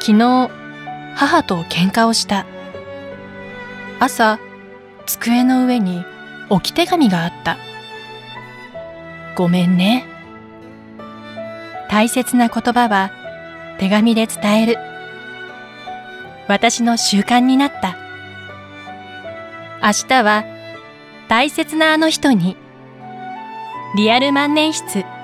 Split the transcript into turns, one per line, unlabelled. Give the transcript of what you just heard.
昨日、母と喧嘩をした。朝、机の上に置き手紙があった。ごめんね。大切な言葉は手紙で伝える。私の習慣になった。明日は大切なあの人にリアル万年筆